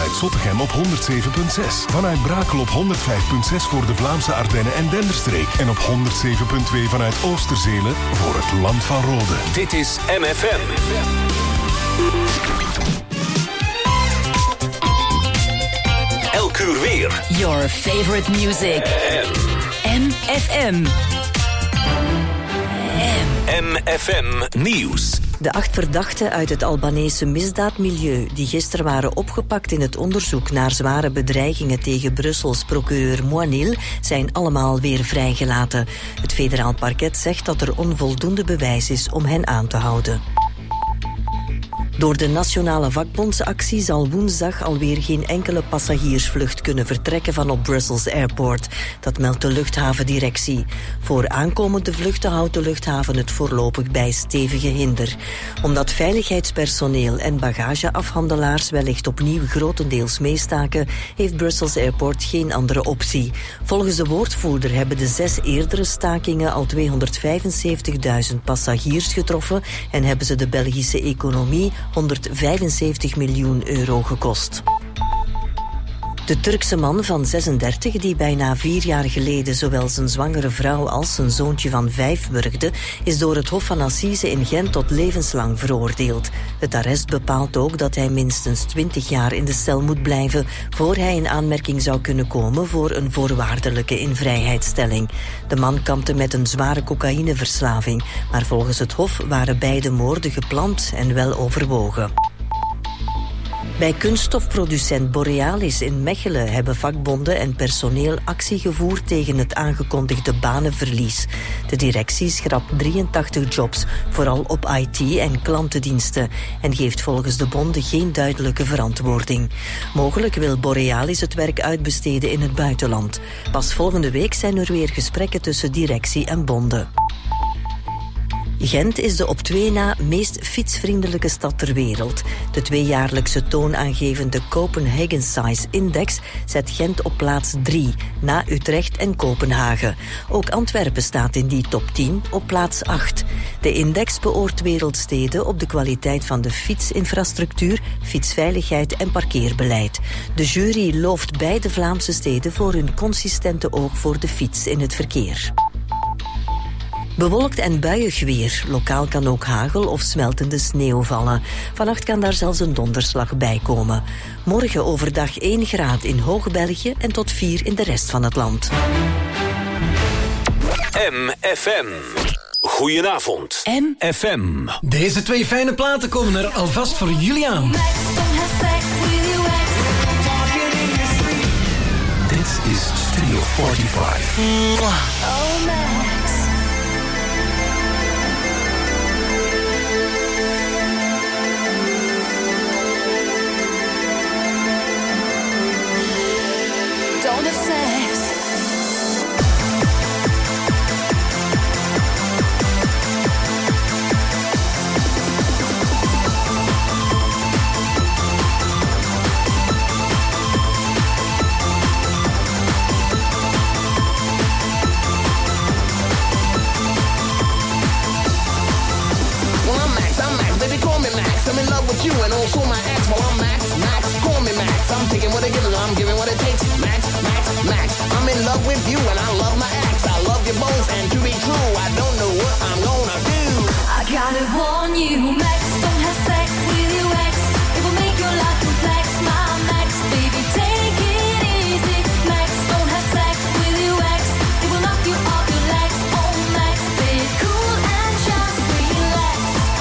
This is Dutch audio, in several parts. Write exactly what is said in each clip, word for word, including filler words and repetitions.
vanuit Zottegem op honderd zeven komma zes. Vanuit Brakel op honderd vijf komma zes voor de Vlaamse Ardennen en Denderstreek. En op honderd zeven komma twee vanuit Oosterzelen voor het Land van Rode. Dit is M F M. Elk uur weer. Your favorite music. M F M. M F M Nieuws. De acht verdachten uit het Albanese misdaadmilieu die gisteren waren opgepakt in het onderzoek naar zware bedreigingen tegen Brussels procureur Moinil zijn allemaal weer vrijgelaten. Het federaal parket zegt dat er onvoldoende bewijs is om hen aan te houden. Door de nationale vakbondsactie zal woensdag alweer geen enkele passagiersvlucht kunnen vertrekken van op Brussels Airport. Dat meldt de luchthavendirectie. Voor aankomende vluchten houdt de luchthaven het voorlopig bij stevige hinder. Omdat veiligheidspersoneel en bagageafhandelaars wellicht opnieuw grotendeels meestaken, heeft Brussels Airport geen andere optie. Volgens de woordvoerder hebben de zes eerdere stakingen al tweehonderdvijfenzeventigduizend passagiers getroffen en hebben ze de Belgische economie honderdvijfenzeventig miljoen euro gekost. De Turkse man van zesendertig, die bijna vier jaar geleden zowel zijn zwangere vrouw als zijn zoontje van vijf wurgde, is door het Hof van Assise in Gent tot levenslang veroordeeld. Het arrest bepaalt ook dat hij minstens twintig jaar in de cel moet blijven voor hij in aanmerking zou kunnen komen voor een voorwaardelijke invrijheidstelling. De man kampte met een zware cocaïneverslaving, maar volgens het Hof waren beide moorden gepland en wel overwogen. Bij kunststofproducent Borealis in Mechelen hebben vakbonden en personeel actie gevoerd tegen het aangekondigde banenverlies. De directie schrapt drieëntachtig jobs, vooral op I T en klantendiensten, en geeft volgens de bonden geen duidelijke verantwoording. Mogelijk wil Borealis het werk uitbesteden in het buitenland. Pas volgende week zijn er weer gesprekken tussen directie en bonden. Gent is de op twee na meest fietsvriendelijke stad ter wereld. De tweejaarlijkse toonaangevende Copenhagen Size Index zet Gent op plaats drie, na Utrecht en Kopenhagen. Ook Antwerpen staat in die top tien op plaats acht. De index beoordeelt wereldsteden op de kwaliteit van de fietsinfrastructuur, fietsveiligheid en parkeerbeleid. De jury looft beide Vlaamse steden voor hun consistente oog voor de fiets in het verkeer. Bewolkt en buiig weer. Lokaal kan ook hagel of smeltende sneeuw vallen. Vannacht kan daar zelfs een donderslag bij komen. Morgen overdag één graad in Hoog-België en tot vier in de rest van het land. M F M. Goedenavond. M F M. Deze twee fijne platen komen er alvast voor jullie aan. Dit is Studio vijfenveertig. Oh, Max. Don't have sex. Well, I'm Max, I'm Max, baby, call me Max. I'm in love with you and also my ex. Well, I'm Max, Max, call me Max. I'm taking what I give, I'm giving what it takes. Max, Max, Max. I'm in love with you and I love my ex. I love you both, and to be true, I don't know what I'm gonna do. I gotta warn you, Max, don't have sex with your ex. It will make your life complex, my Max, baby, take it easy. Max, don't have sex with your ex. It will knock you off your legs. Oh, Max, be cool and just relax.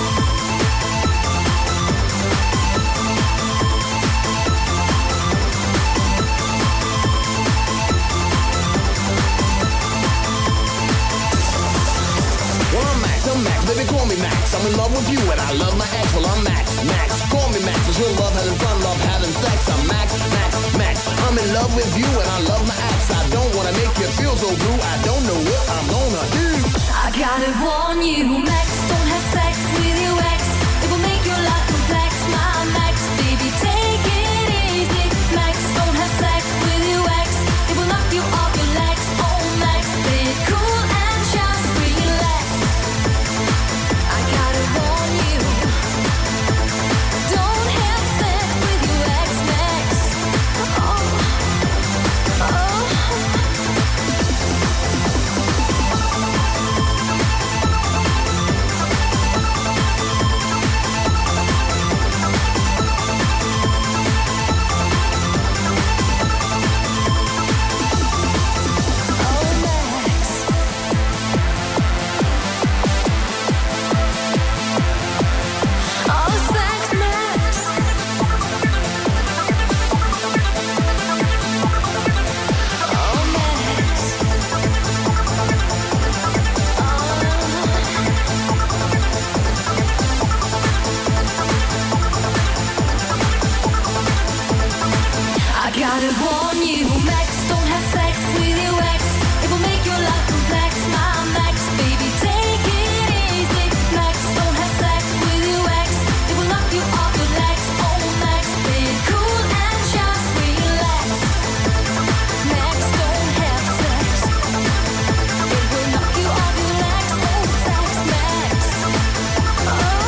Well, I'm Max, I'm Max, baby, call me Max. I'm in love with you and I love my ex. Well, I'm Max, Max, call me Max. It's real love, having fun, love having sex. I'm Max, Max, Max. I'm in love with you and I love my ex. I don't wanna make you feel so blue. I don't know what I'm gonna do. I gotta warn you, Max, don't have sex with your ex. It will make your life complex, my Max, baby, take it easy. Max, don't have sex with your ex. It will knock you off your legs. Oh, Max, be cool and just relax. I gotta warn you, don't have sex with your ex, Max. Gotta warn you, Max, don't have sex with your ex. It will make your life complex. My Max, baby, take it easy. Max, don't have sex with your ex. It will knock you off your legs. Oh, Max, play it cool and just relax. Max, don't have sex. It will knock you off your legs. Oh, sex, Max. Oh, oh.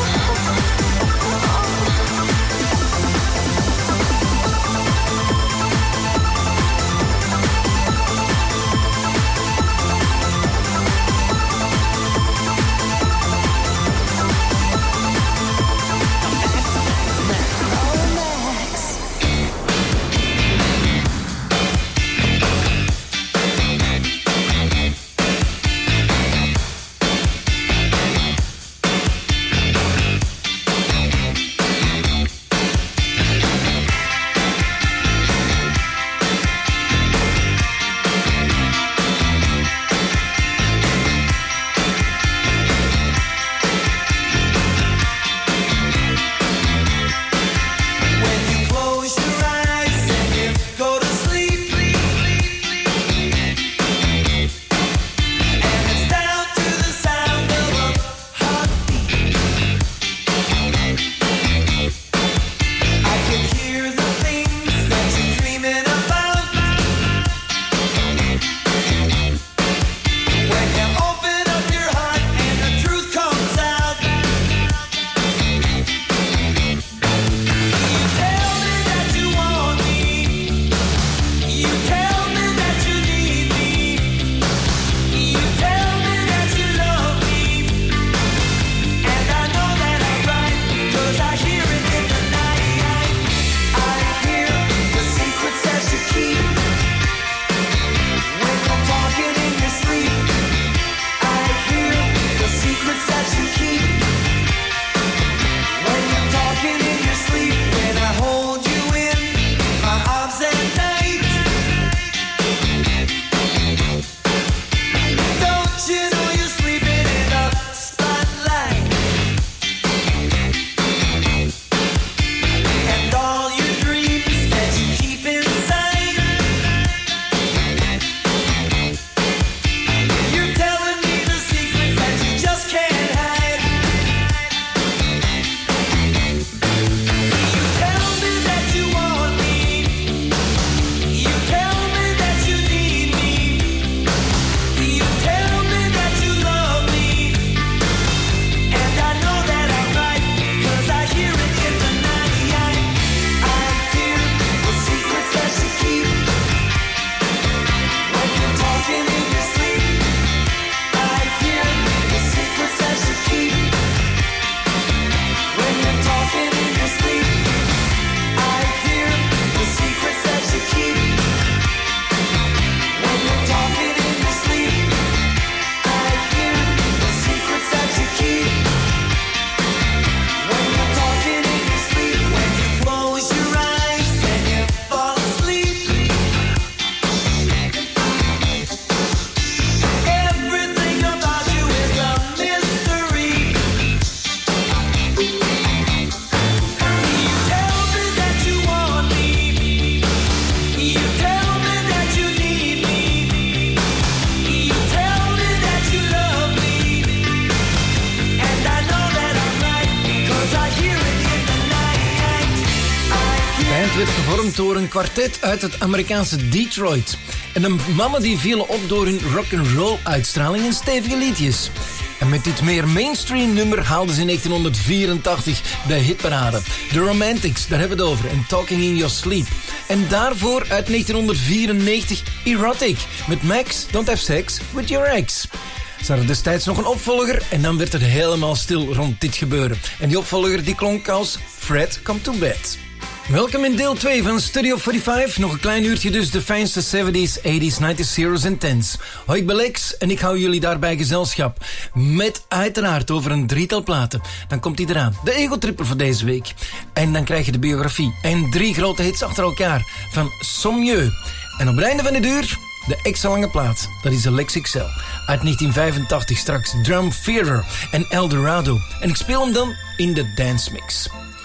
werd gevormd door een kwartet uit het Amerikaanse Detroit. En de mannen die vielen op door hun rock'n'roll uitstraling en stevige liedjes. En met dit meer mainstream nummer haalden ze in negentien vierentachtig de hitparade. The Romantics, daar hebben we het over. En Talking in Your Sleep. En daarvoor uit negentien vierennegentig Erotic. Met Max, Don't Have Sex With Your Ex. Ze hadden destijds nog een opvolger en dan werd het helemaal stil rond dit gebeuren. En die opvolger die klonk als Fred Come To Bed. Welkom in deel twee van Studio vijfenveertig. Nog een klein uurtje dus de fijnste zeventies, tachtiger, nineties, zero's en tens. Hoi, ik ben Lex en ik hou jullie daarbij gezelschap. Met uiteraard over een drietal platen. Dan komt hij eraan. De Ego-tripper voor deze week. En dan krijg je de biografie. En drie grote hits achter elkaar van Sommieu. En op het einde van de uur de extra lange plaat. Dat is de Lex X L. Uit negentien vijfentachtig straks Drum Theater en Eldorado. En ik speel hem dan in de Dance Mix.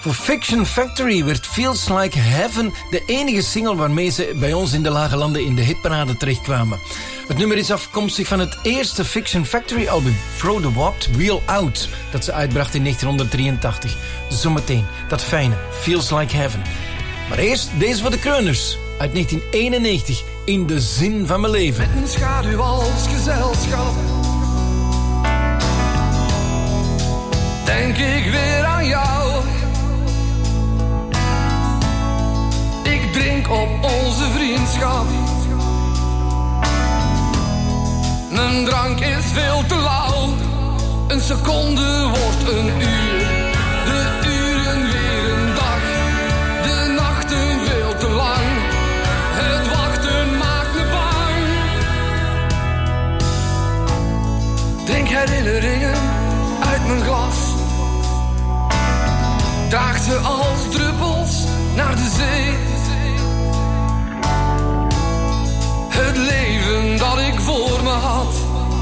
Voor Fiction Factory werd Feels Like Heaven de enige single waarmee ze bij ons in de lage landen in de hitparade terechtkwamen. Het nummer is afkomstig van het eerste Fiction Factory album, Throw the Warped Wheel Out, dat ze uitbracht in negentien drieëntachtig. Dus zometeen, dat fijne, Feels Like Heaven. Maar eerst deze voor de Kreuners, uit negentien eenennegentig, In de zin van mijn leven. Met mijn schaduw als gezelschap denk ik weer aan jou. Ik drink op onze vriendschap. Mijn drank is veel te lauw. Een seconde wordt een uur. De uren weer een dag. De nachten veel te lang. Het wachten maakt me bang. Drink herinneringen uit mijn glas. Draag ze als druppels naar de zee. Het leven dat ik voor me had,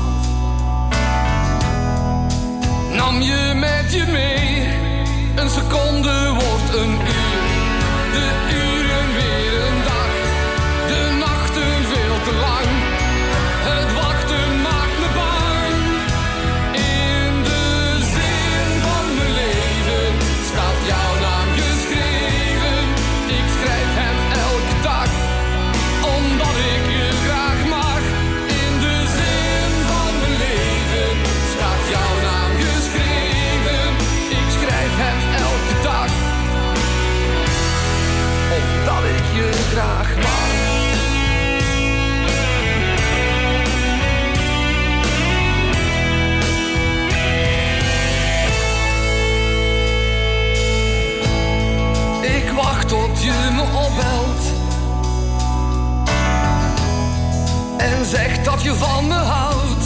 nam je met je mee. Een seconde wordt een uur. De uren weer een dag. De nachten veel te lang. Het wachten maakt me bang. In de zin van mijn leven staat jouw naam geschreven. Ik schrijf hem elke dag, omdat ik je graag mag. In de zin van mijn leven staat jouw naam geschreven. Ik schrijf hem elke dag, omdat ik je graag mag. Ik wacht tot je me opbelt en zegt dat je van me houdt.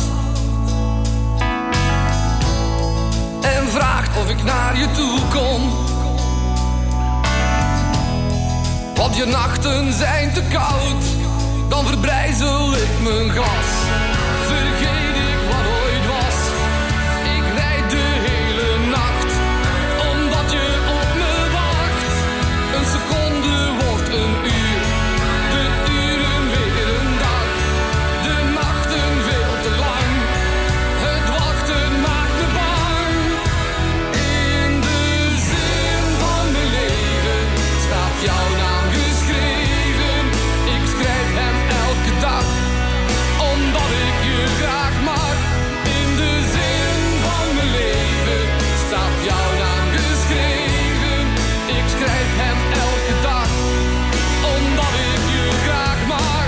En vraagt of ik naar je toe kom. Want je nachten zijn te koud. Dan verbrijzel ik mijn glas. Vergeet ik wat ooit was. Ik rijd de hele nacht, omdat je op me wacht. Een seconde wordt een uur. De uren weer een dag. De nachten veel te lang. Het wachten maakt me bang. In de zin van mijn leven staat jouw naam geschreven. Ik schrijf hem elke dag, omdat ik je graag mag. In de zin van mijn leven staat jouw naam geschreven. Ik schrijf hem elke dag, omdat ik je graag mag.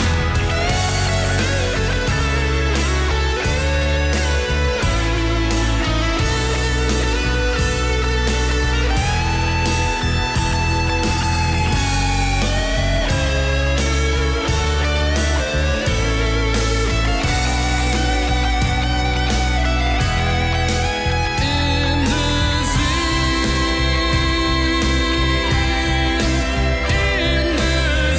In de zin, in de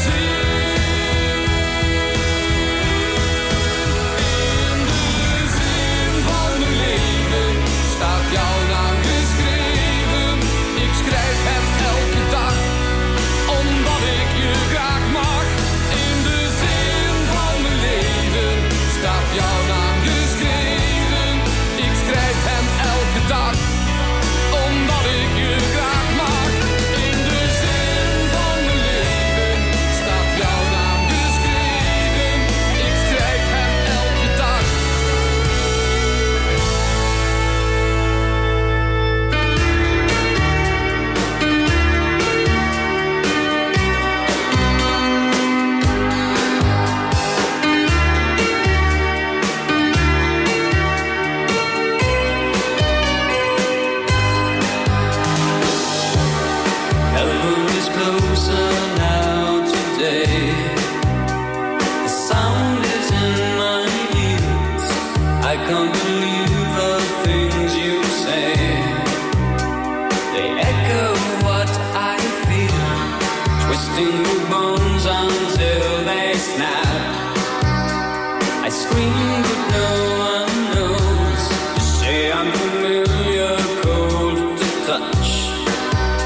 zin, in de zin van mijn leven staat jouw naam geschreven. Ik schrijf hem elke dag, omdat ik je graag mag. In de zin van mijn leven staat jouw naam geschreven. Ik schrijf hem elke dag, omdat ik je graag mag. In de zin van mijn leven staat jouw naam geschreven. Ik schrijf hem elke dag. Heaven is closer now today. The sound is in my ears. I can't believe the things you say. They echo what I feel, twisting the bones until they snap. I scream but no one knows. You say I'm familiar, cold to touch.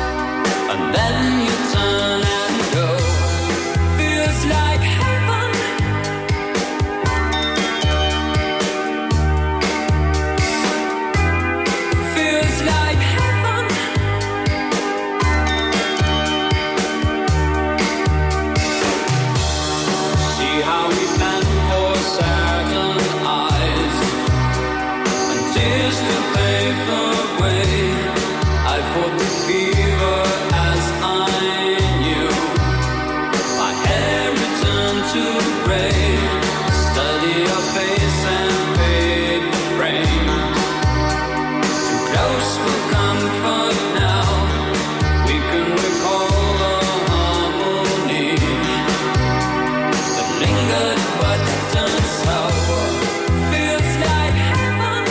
to pray. Study your face and fade the frame. Too close for comfort now. We can recall the harmony that lingered but turned sour. Feels like heaven.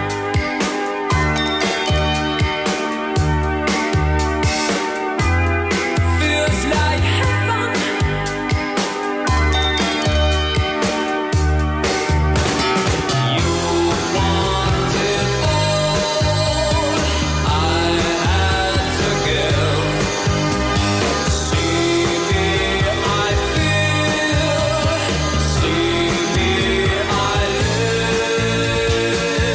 Feels like heaven. You wanted all I had to give. See me, I feel. See me, I live.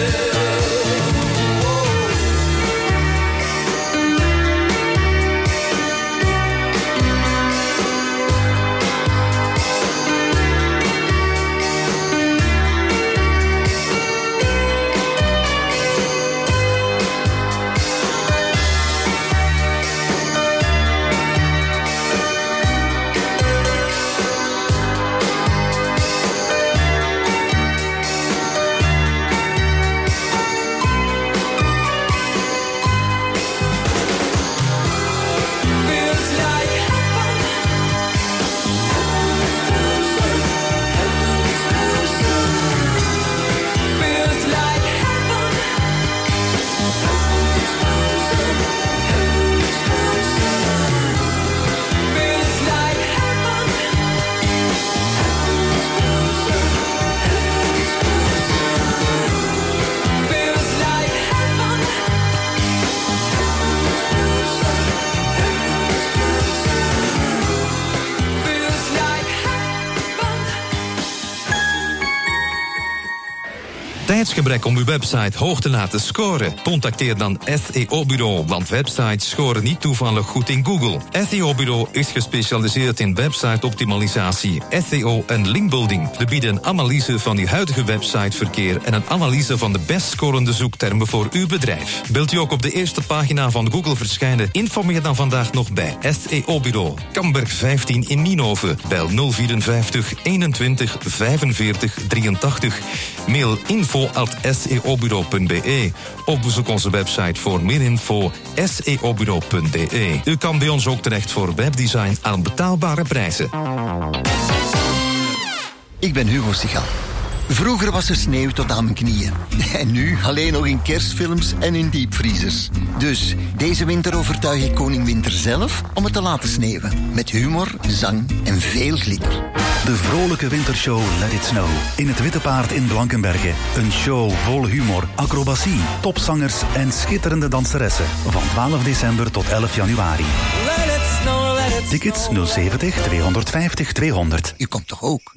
Feels like heaven. Feels like heaven. Feels like heaven. Feels like heaven. Feels like heaven. Tijdsgebrek om uw website hoog te laten scoren? Contacteer dan S E O-bureau, want websites scoren niet toevallig goed in Google. S E O-bureau is gespecialiseerd in website-optimalisatie, S E O en linkbuilding. We bieden een analyse van uw huidige websiteverkeer en een analyse van de best scorende zoektermen voor uw bedrijf. Wilt u ook op de eerste pagina van Google verschijnen? Informeer dan vandaag nog bij S E O-bureau. Kamberg vijftien in Nienhoven. Bel nul vierenvijftig eenentwintig vijfenveertig drieëntachtig. Mail info at s e o bureau punt b e. Of bezoek onze website voor meer info s e o bureau punt b e. U kan bij ons ook terecht voor webdesign aan betaalbare prijzen. Ik ben Hugo Sigal. Vroeger was er sneeuw tot aan mijn knieën. En nu alleen nog in kerstfilms en in diepvriezers. Dus deze winter overtuig ik koning Winter zelf om het te laten sneeuwen. Met humor, zang en veel glitter. De vrolijke wintershow Let It Snow. In het Witte Paard in Blankenberge. Een show vol humor, acrobatie, topzangers en schitterende danseressen. Van twaalf december tot elf januari. Let it snow, let it Tickets nul zeventig tweehonderdvijftig tweehonderd. U komt toch ook?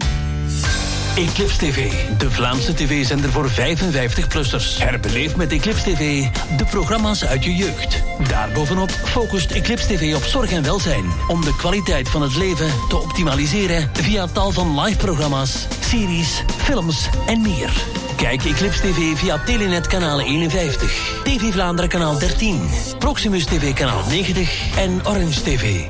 Eclipse T V, de Vlaamse tv-zender voor vijfenvijftig-plussers. Herbeleef met Eclipse T V de programma's uit je jeugd. Daarbovenop focust Eclipse T V op zorg en welzijn. Om de kwaliteit van het leven te optimaliseren via tal van live-programma's, series, films en meer. Kijk Eclipse T V via Telenet kanaal eenenvijftig, T V Vlaanderen kanaal dertien, Proximus T V kanaal negentig en Orange T V.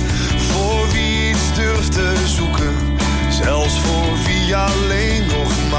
Zelfs voor wie alleen nog maar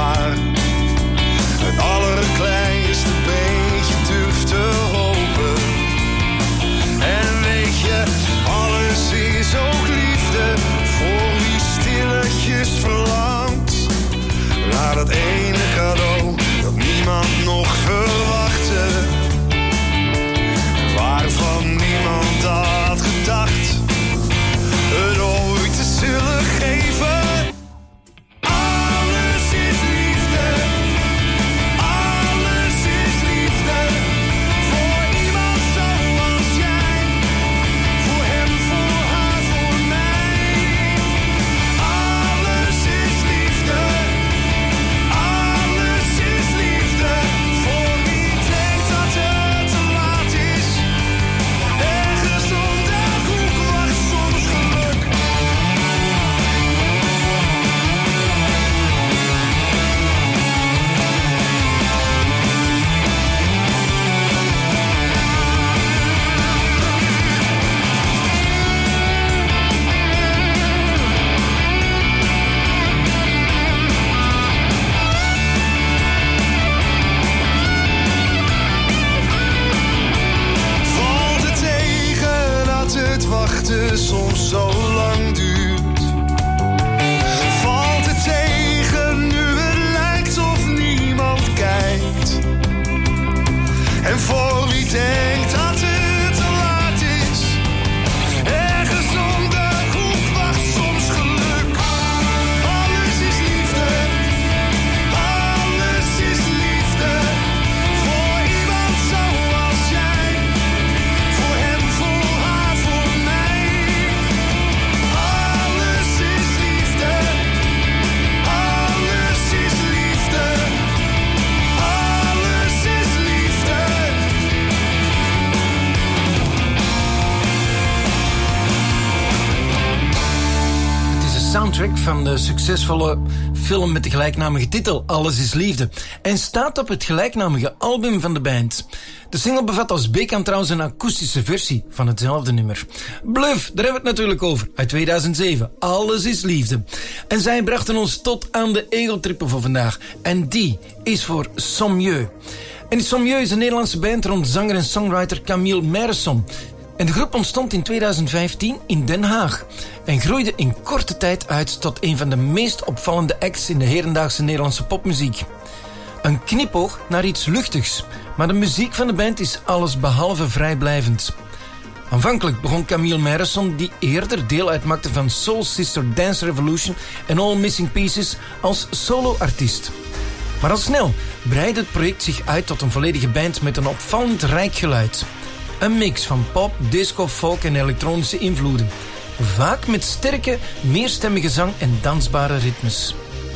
track van de succesvolle film met de gelijknamige titel Alles is Liefde en staat op het gelijknamige album van de band. De single bevat als B-kant trouwens een akoestische versie van hetzelfde nummer. Bluff, daar hebben we het natuurlijk over, uit tweeduizend zeven. Alles is Liefde. En zij brachten ons tot aan de egeltrippen voor vandaag. En die is voor Sommieu. En Sommieu is een Nederlandse band rond zanger en songwriter Camille Meyerson. En de groep ontstond in tweeduizend vijftien in Den Haag en groeide in korte tijd uit tot een van de meest opvallende acts in de hedendaagse Nederlandse popmuziek. Een knipoog naar iets luchtigs, maar de muziek van de band is allesbehalve vrijblijvend. Aanvankelijk begon Camille Meyerson, die eerder deel uitmaakte van Soul Sister Dance Revolution en All Missing Pieces, als solo-artiest. Maar al snel breidde het project zich uit tot een volledige band met een opvallend rijk geluid. Een mix van pop, disco, folk en elektronische invloeden. Vaak met sterke, meerstemmige zang en dansbare ritmes.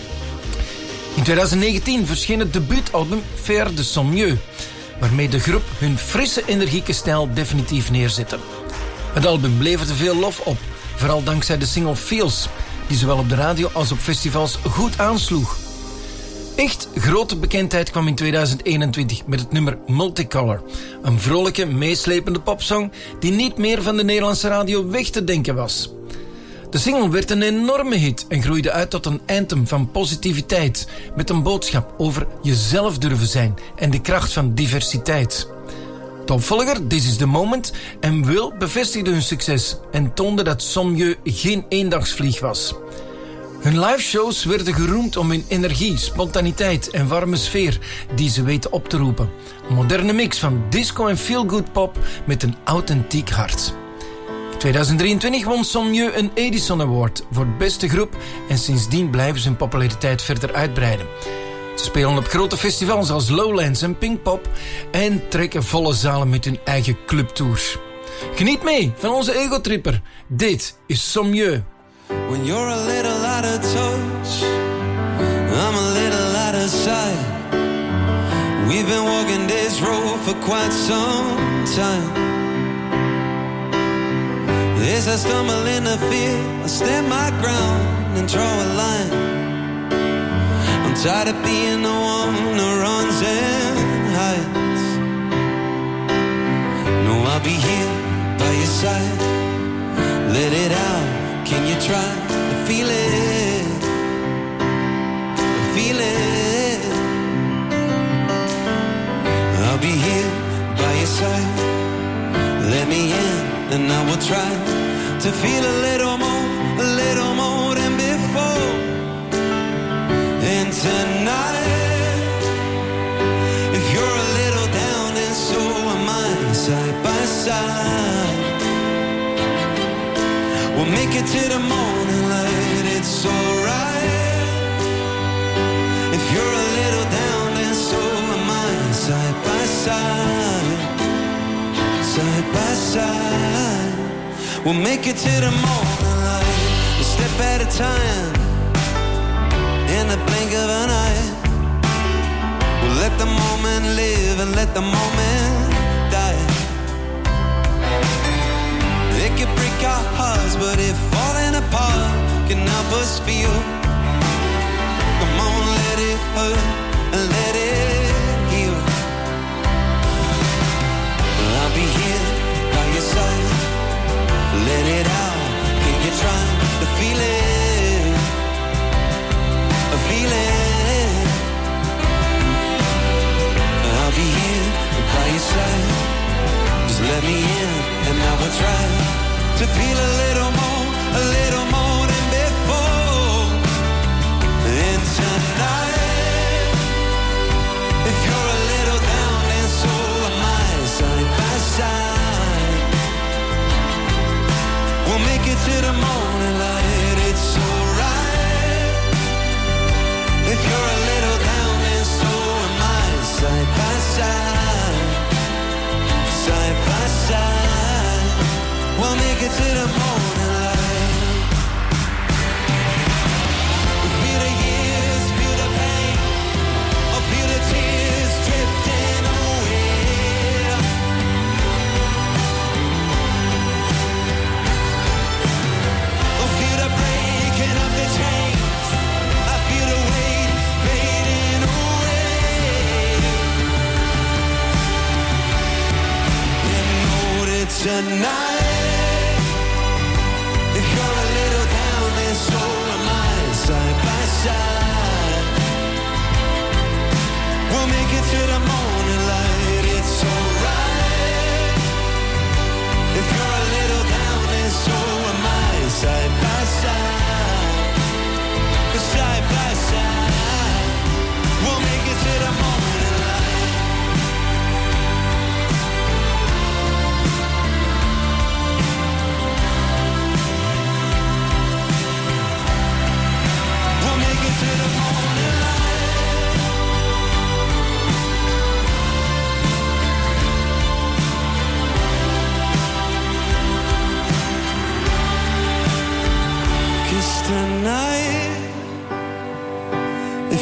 In tweeduizend negentien verscheen het debuutalbum Faire de Sommieu, waarmee de groep hun frisse, energieke stijl definitief neerzette. Het album leverde veel lof op, vooral dankzij de single Feels, die zowel op de radio als op festivals goed aansloeg. Echt grote bekendheid kwam in tweeduizend eenentwintig met het nummer Multicolor. Een vrolijke, meeslepende popsong die niet meer van de Nederlandse radio weg te denken was. De single werd een enorme hit en groeide uit tot een anthem van positiviteit met een boodschap over jezelf durven zijn en de kracht van diversiteit. De opvolger, This is the Moment, en Will bevestigde hun succes en toonde dat Sommieu geen eendagsvlieg was. Hun liveshows werden geroemd om hun energie, spontaniteit en warme sfeer die ze weten op te roepen. Een moderne mix van disco en feel-good pop met een authentiek hart. In tweeduizend drieëntwintig won Sommieu een Edison Award voor beste groep en sindsdien blijven ze hun populariteit verder uitbreiden. Ze spelen op grote festivals als Lowlands en Pinkpop en trekken volle zalen met hun eigen clubtours. Geniet mee van onze egotripper. Dit is Sommieu. When you're a little out of touch, I'm a little out of sight. We've been walking this road for quite some time. As I stumble in the fear, I stand my ground and draw a line. I'm tired of being the one who runs and hides. No, I'll be here by your side. Let it out. Can you try to feel it? Feel it. I'll be here by your side. Let me in and I will try to feel a little more, a little more than before. And tonight, if you're a little down and so am I, side by side. We'll make it to the morning light, it's alright. If you're a little down, then so am I. Side by side, side by side. We'll make it to the morning light, a step at a time. In the blink of an eye, we'll let the moment live and let the moment die. It can break our hearts, but if falling apart can help us feel, come on, let it hurt and let it heal. I'll be here by your side. Let it out. Can you try to feel it? Feel it. I'll be here by your side. Just let me in and I will try to feel a little more, a little more than before. And tonight,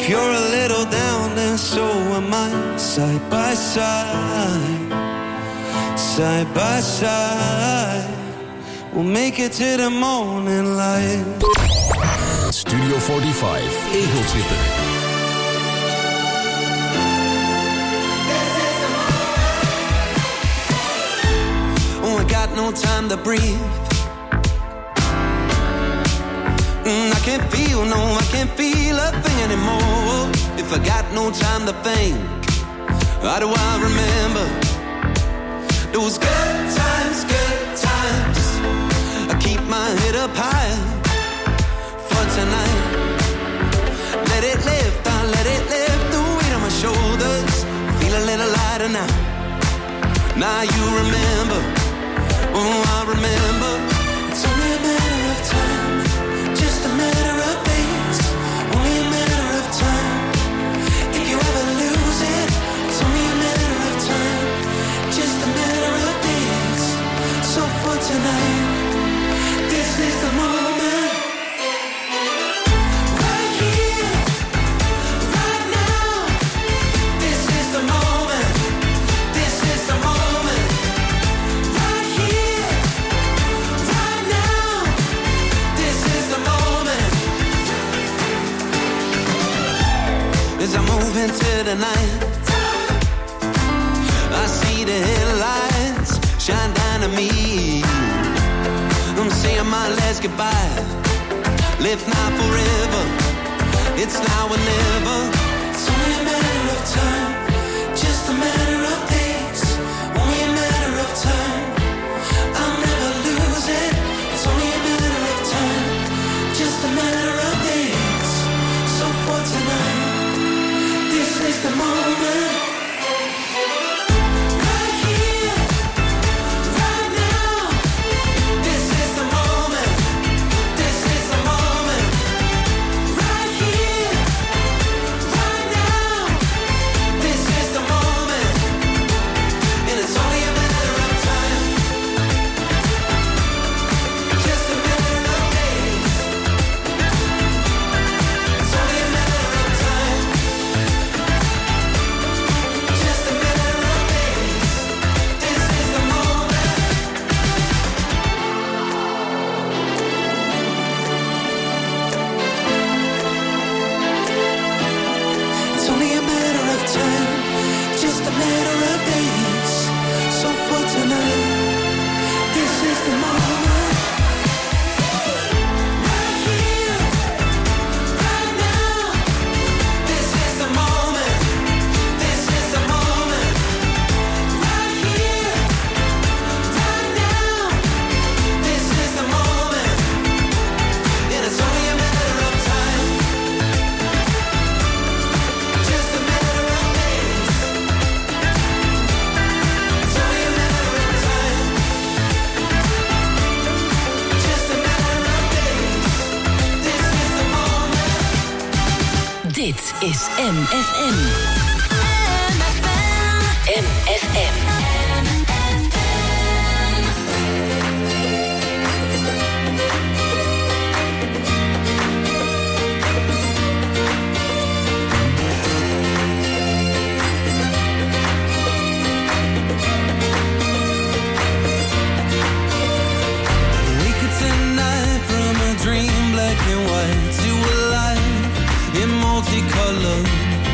If you're a little down, then so am I. Side by side, side by side, we'll make it to the morning light. Studio forty-five, Egeltripper. Oh, I got no time to breathe. Mm, I can't feel, no, I can't feel a thing anymore. If I got no time to think, how do I remember those good times, good times? I keep my head up high for tonight. Let it lift, I let it lift, the weight on my shoulders. Feel a little lighter now. Now you remember, oh, I remember. It's only a matter of time, just a matter of days, only a matter of time. If you ever lose it, it's only a matter of time, just a matter of days. So for tonight, this is the moment. Right here, right now. This is the moment. This is the moment. Right here, right now. This is the moment. As I move into the night, I see the headlights shine down on me. I'm saying my last goodbye. Live now forever. It's now or never. It's only a matter of time, just a matter of days, only a matter of time. I'll never lose it. It's only a matter of time, just a matter of days. So for tonight, this is the moment. Right here, right now. This is the moment. This is the moment. Right here, right now. This is the moment. And it's only a matter of time, just a matter of days. It's only a matter of time, just a matter of days. This is the moment. It's only a matter of time, just a matter of days. So for tonight, this is the moment. Right here, right now. This is the moment. This is the moment. Right here, right now. This is the moment. And it's only a matter of time, just a matter of days. It's only a matter of time, just a matter of days. This is the moment. Dit is M F M. M F M. Wake up tonight from a dream, black and white, to a life in multicolor.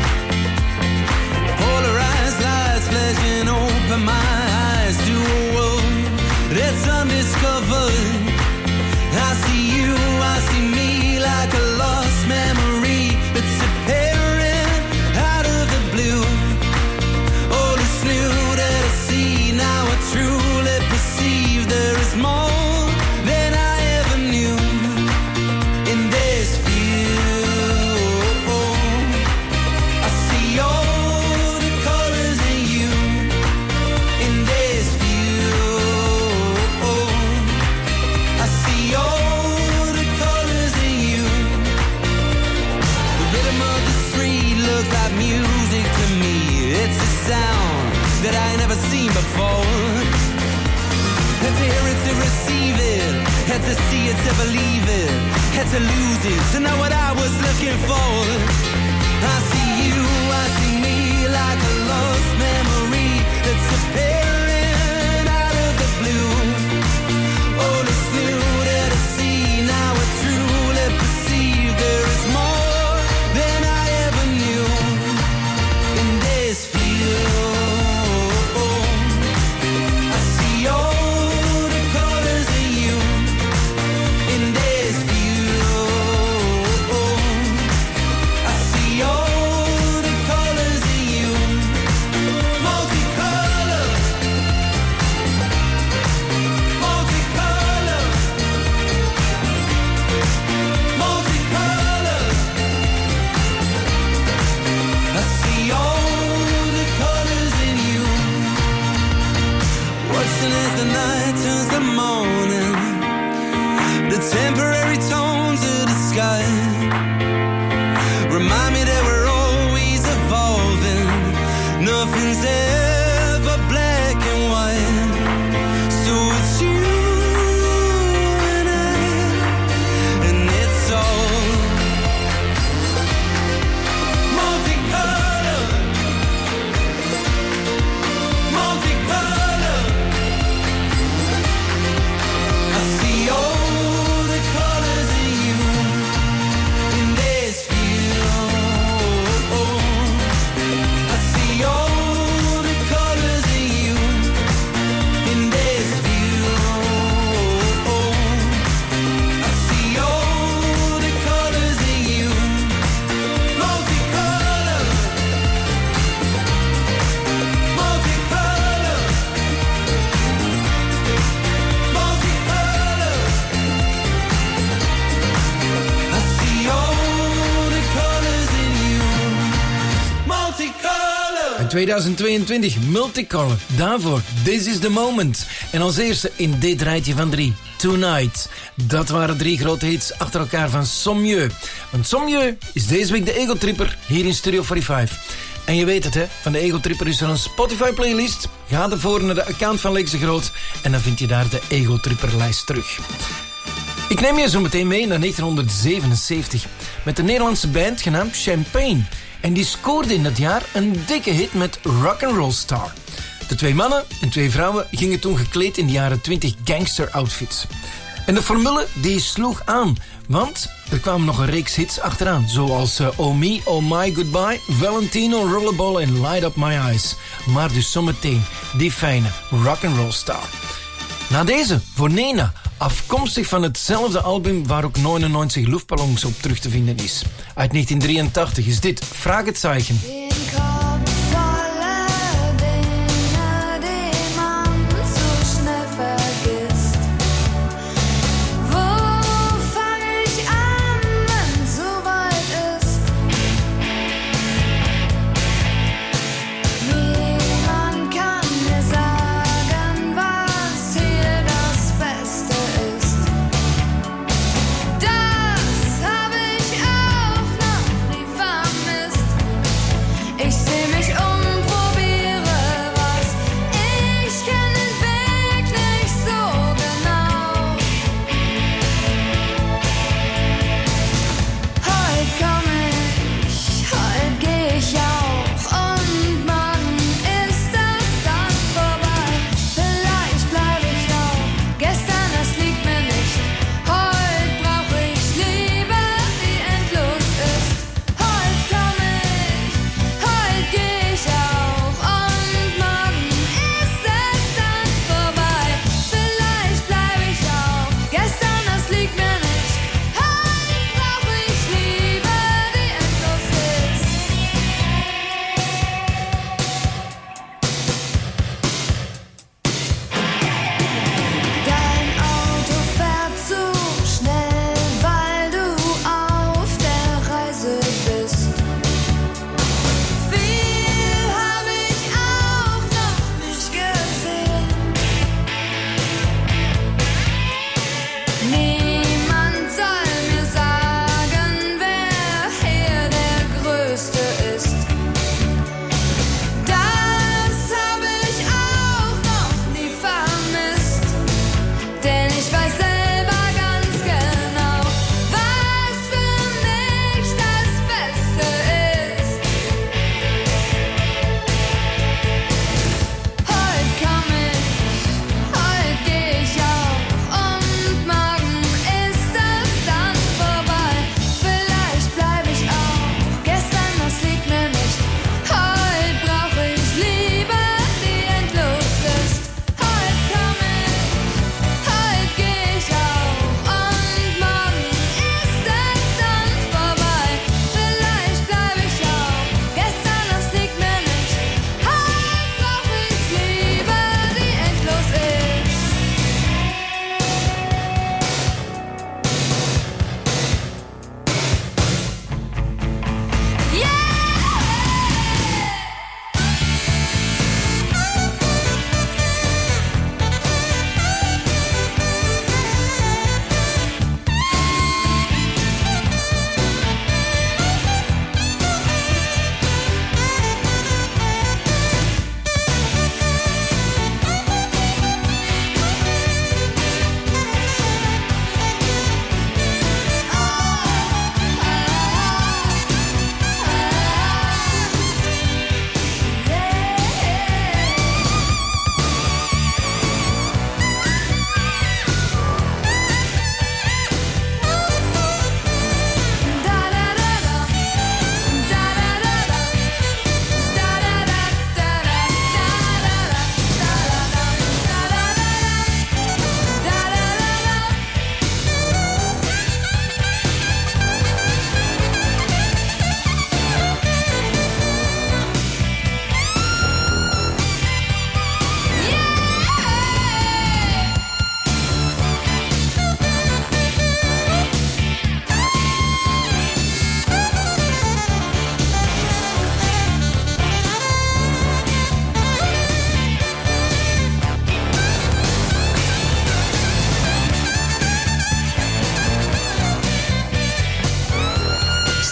Polarized lights flashing open my eyes to a world that's undiscovered. I see you, I see me like a lost memory that's appearing out of the blue. All is new that I see now, I truly perceive there is more than I ever knew. In this view, I see all the colors in you. In this view, I see all the colors in you. The rhythm of the street looks like music to me. It's a sound that I ain't never seen before. Had to hear it to receive it, had to see it to believe it, had to lose it to know what I was looking for. I see you, I see me like a lost memory that's appearing out of the blue. All is new that I see, now I truly perceive there is more than I ever knew in this field. I see all the colors in you in this field. I see all the colors in you, multicolor, multicolor, multicolor. I see all the colors in you. Watching as the night turns to morning, the temporary tones of the sky remind me that we're always evolving. Nothing's ever black and white. So it's you and I, and it's all multicolor, multicolor. I see all the colors in you in this field. I see all the colors in you in this field. I see all the colors in you, multicolor, multicolor, multicolor. I see all the colors in you, multicolor. In tweeduizend tweeëntwintig, Multicolor. Daarvoor, This is the Moment. En als eerste in dit rijtje van drie, Tonight. Dat waren drie grote hits achter elkaar van Sommieu. Want Sommieu is deze week de Ego Tripper hier in Studio vijfenveertig. En je weet het, hè? Van de Ego Tripper is er een Spotify-playlist. Ga ervoor naar de account van Lex de Groot en dan vind je daar de Ego Tripper-lijst terug. Ik neem je zo meteen mee naar negentien zevenenzeventig met een Nederlandse band genaamd Champagne. En die scoorde in dat jaar een dikke hit met Rock'n'Roll Star. De twee mannen en twee vrouwen gingen toen gekleed in de jaren twintig gangster-outfits. En de formule die sloeg aan, want er kwamen nog een reeks hits achteraan. Zoals uh, Oh Me, Oh My Goodbye, Valentino, Rollerball en Light Up My Eyes. Maar dus zometeen die fijne Rock'n'Roll Star. Na deze, voor Nena, afkomstig van hetzelfde album waar ook negenenneunzig Luftballons op terug te vinden is. Uit negentien drieëntachtig is dit Fragezeichen. Ich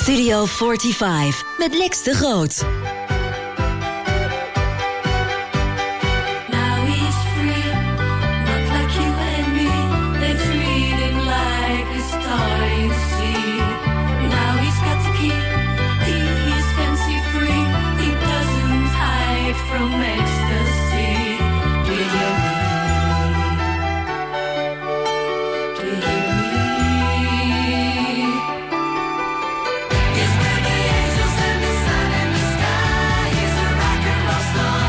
Studio vijfenveertig met Lex de Groot. Now he's free, not like you and me. That's reading like a star you see. Now he's got the key, he is fancy free. He doesn't hide from ecstasy. Do you hear me? Do you hear me? He's with the angels and the sun and the sky. He's a rock and roll star.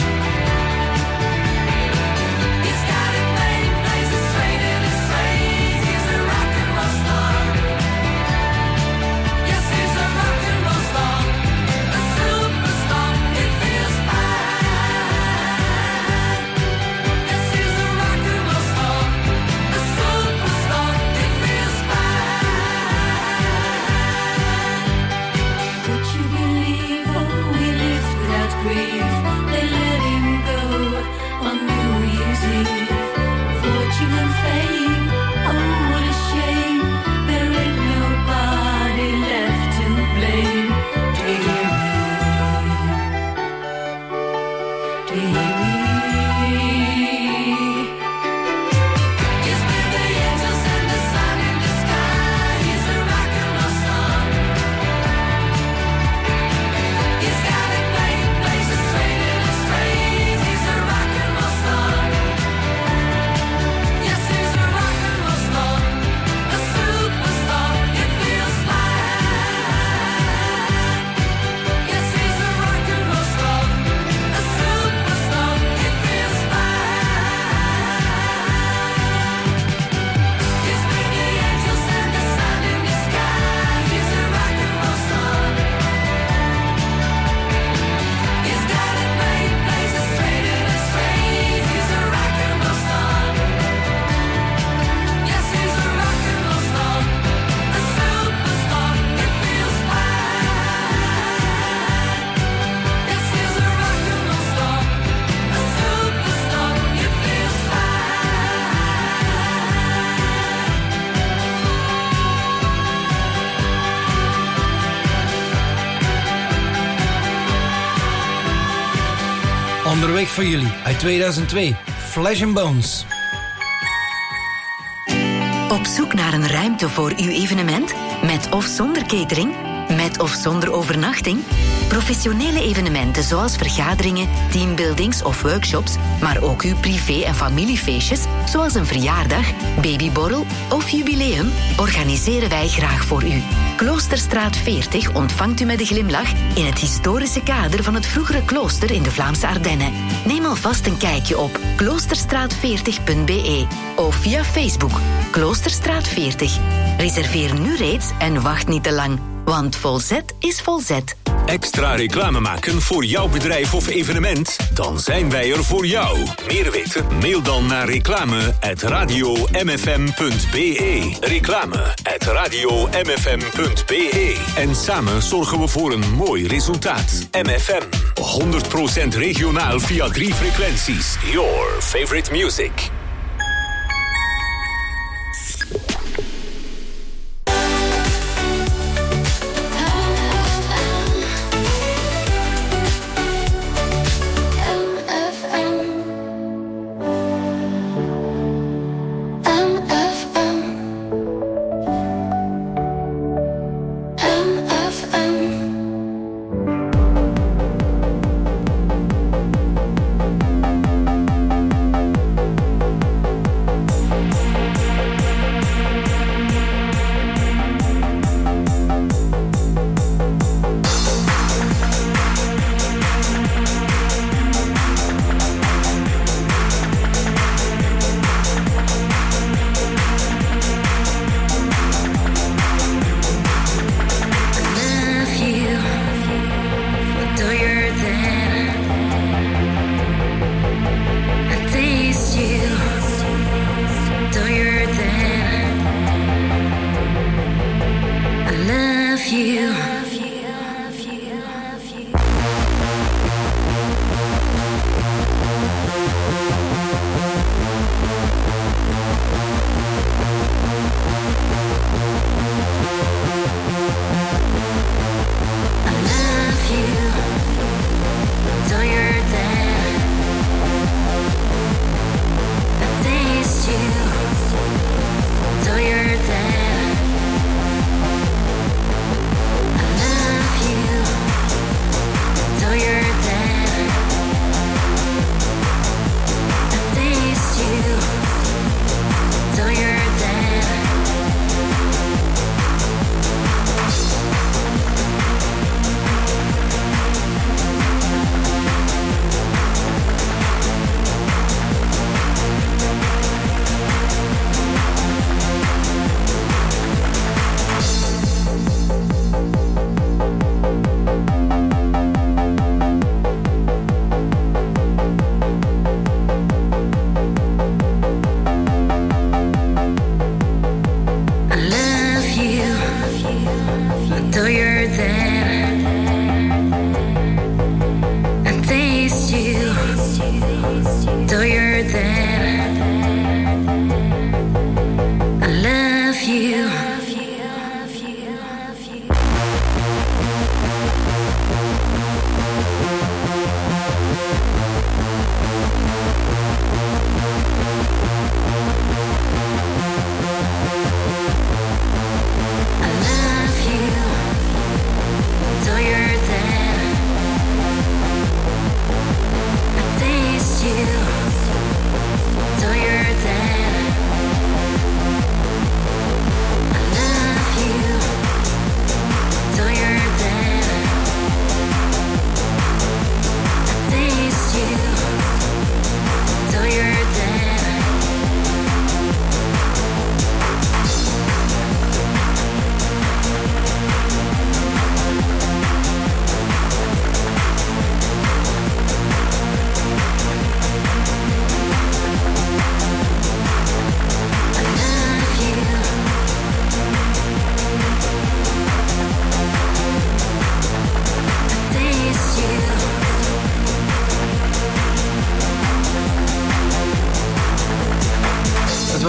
He's got it made, plays it straight and it's straight. He's a rock and roll star. Yes, he's a rock and roll star. A superstar, it feels fine. Yes, he's a rock and roll star. A superstar, it feels fine. Would you believe, oh, he lives without grief? They let him go on New Year's Eve. Fortune and fame, oh, what a shame. There ain't nobody left to blame. Do you hear me? Do you hear me? He's with the angels and the sun in the sky. He's a rock and roll star. He's got it made, plays it straight and it's straight. He's a rock and roll star. Yes, he's a rock and roll star. A superstar, it feels fine. Yes, he's a rock and roll star. A superstar, it feels fine. He's with the angels and the sun in the sky. He's a rock and roll star. He's got it made, plays it straight and it's straight. He's a rock and roll star. Yes, he's a rock and roll star. A superstar, it feels fine. Yes, he's a rock and roll star. A superstar, it feels Onderweg voor jullie uit tweeduizend twee. Flesh and Bones. Op zoek naar een ruimte voor uw evenement? Met of zonder catering? Met of zonder overnachting? Professionele evenementen zoals vergaderingen, teambuildings of workshops, maar ook uw privé- en familiefeestjes, zoals een verjaardag, babyborrel of jubileum, organiseren wij graag voor u. Kloosterstraat veertig ontvangt u met een glimlach in het historische kader van het vroegere klooster in de Vlaamse Ardennen. Neem alvast een kijkje op kloosterstraat veertig punt b e of via Facebook Kloosterstraat veertig. Reserveer nu reeds en wacht niet te lang, want Volzet is Volzet. Extra reclame maken voor jouw bedrijf of evenement? Dan zijn wij er voor jou. Meer weten? Mail dan naar reclame at radio m f m punt b e. Reclame at radio m f m punt b e. En samen zorgen we voor een mooi resultaat. M F M, honderd procent regionaal via drie frequenties. Your favorite music.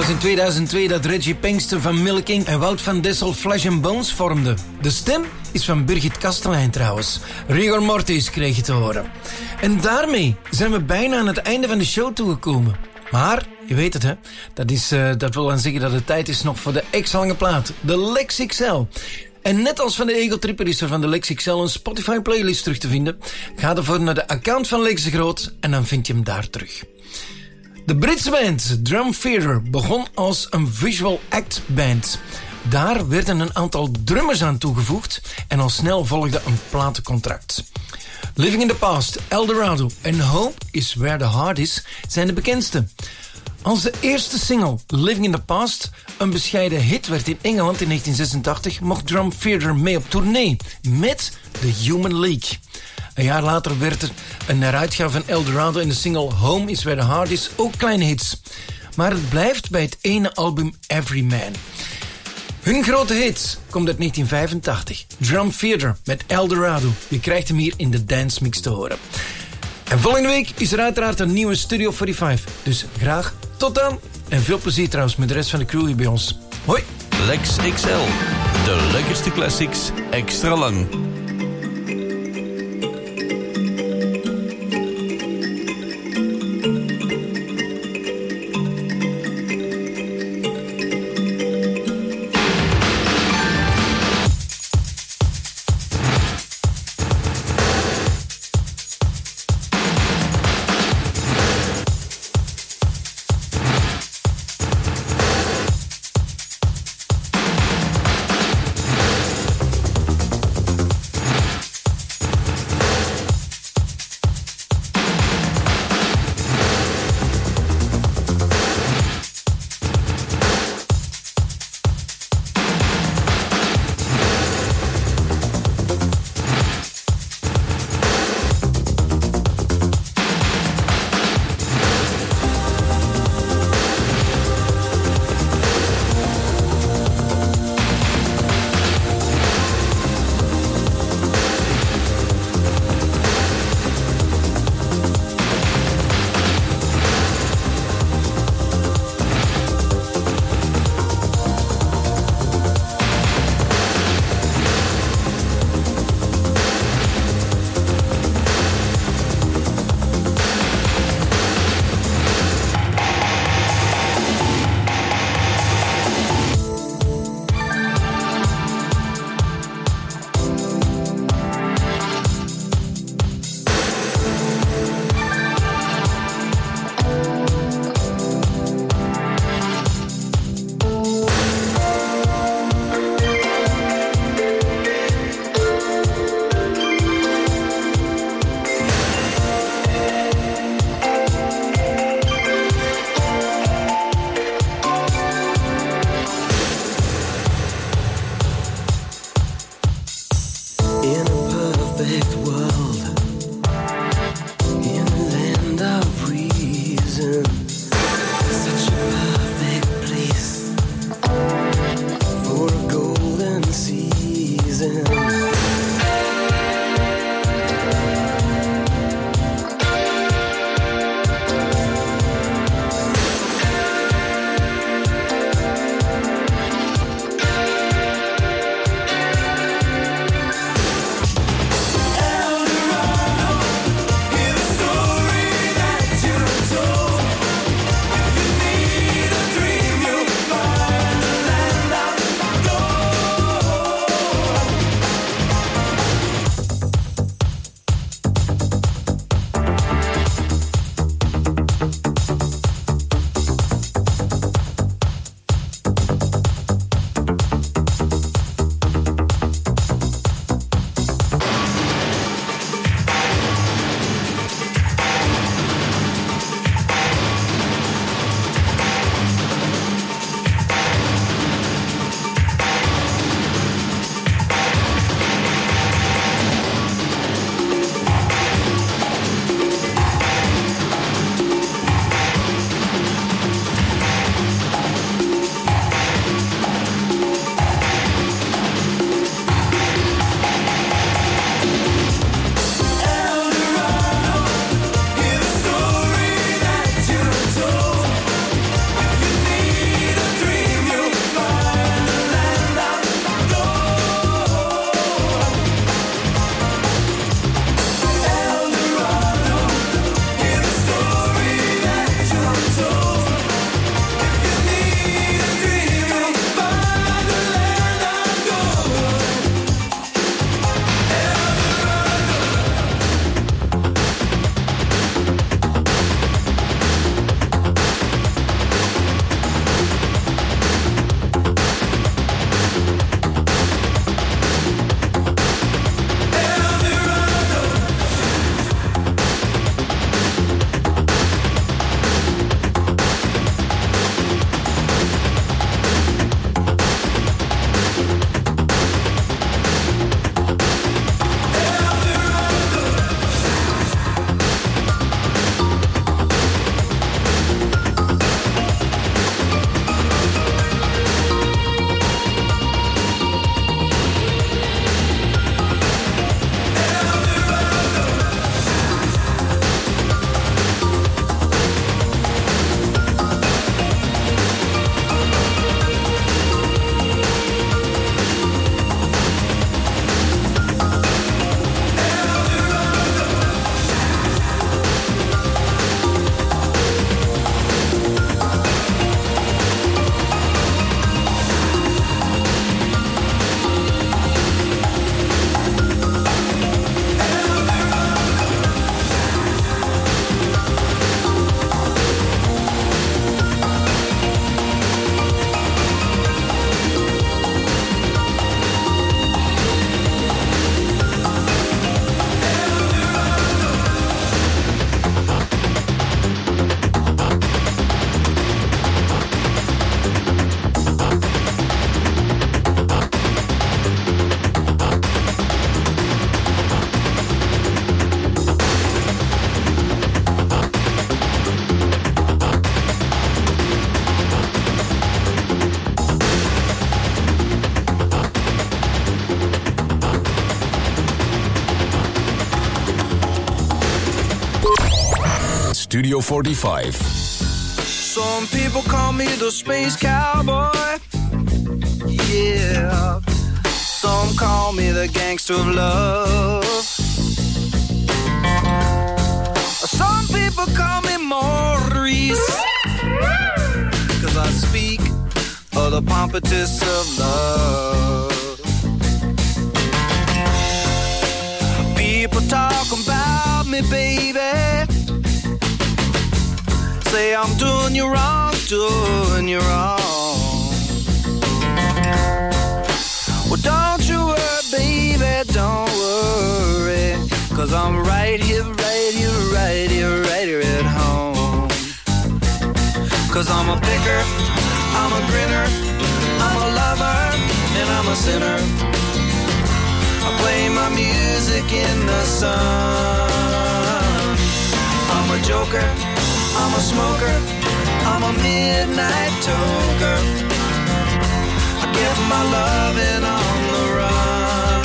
was in tweeduizend twee dat Reggie Pinkston van Milking en Wout van Dessel Flesh and Bones vormden. De stem is van Birgit Kastelein trouwens. Rigor Mortis kreeg je te horen. En daarmee zijn we bijna aan het einde van de show toegekomen. Maar, je weet het hè, dat, is, uh, dat wil dan zeggen dat het tijd is nog voor de extra lange plaat. De Lex X L. En net als van de Ego Tripper is er van de Lex X L een Spotify playlist terug te vinden. Ga ervoor naar de account van Lex de Groot en dan vind je hem daar terug. De Britse band Drum Theater begon als een visual act band. Daar werden een aantal drummers aan toegevoegd en al snel volgde een platencontract. Living in the Past, Eldorado en Home is Where the Heart Is zijn de bekendste. Als de eerste single Living in the Past een bescheiden hit werd in Engeland in negentien zesentachtig... mocht Drum Theater mee op tournee met The Human League. Een jaar later werd er een heruitgave van Eldorado en de single Home is Where the Heart Is ook kleine hits. Maar het blijft bij het ene album Every Man. Hun grote hit komt uit negentien vijfentachtig. Drum Theater met Eldorado. Je krijgt hem hier in de Dance Mix te horen. En volgende week is er uiteraard een nieuwe Studio vijfenveertig. Dus graag tot dan. En veel plezier trouwens met de rest van de crew hier bij ons. Hoi. Lex X L. De lekkerste classics extra lang. Studio forty-five. Some people call me the space cowboy. Yeah. Some call me the gangster of love. Some people call me Maurice, 'cause I speak of the pompatus of love. People talk about me, baby. Say I'm doing you wrong, doing you wrong. Well, don't you worry, baby, don't worry, 'cause I'm right here, right here, right here, right here at home. 'Cause I'm a picker, I'm a grinner, I'm a lover, and I'm a sinner. I play my music in the sun. I'm a joker, I'm a smoker, I'm a midnight toker. I get my loving on the run.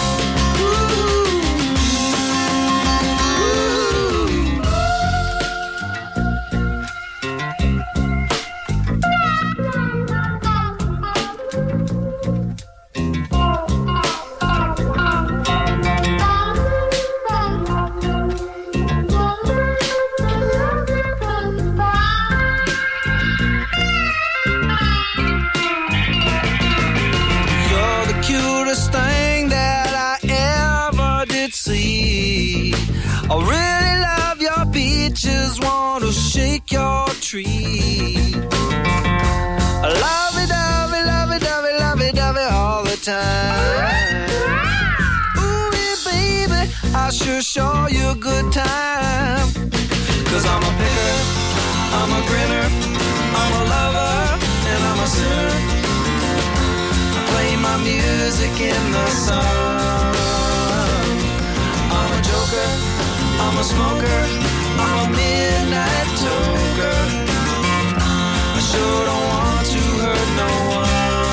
I really love your beaches, want to shake your tree. I love it, love it, love it, love it, love it, love it all the time. Ooh, yeah, baby, I sure show you a good time. 'Cause I'm a picker, I'm a grinner, I'm a lover, and I'm a sinner. I play my music in the sun. I'm a joker, I'm a smoker, I'm a midnight toker. I sure don't want to hurt no one.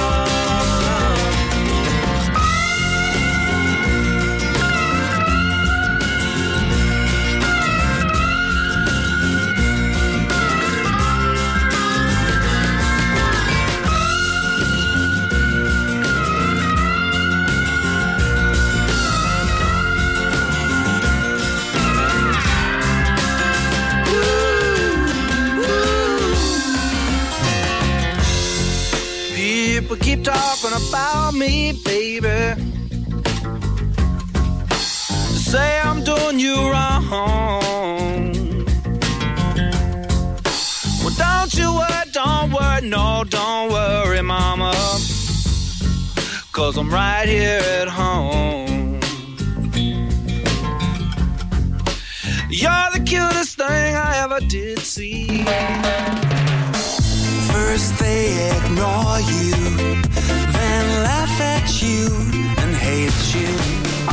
People keep talking about me, baby. Say I'm doing you wrong. Well, don't you worry, don't worry, no, don't worry, mama. 'Cause I'm right here at home. You're the cutest thing I ever did see. First they ignore you, then laugh at you and hate you.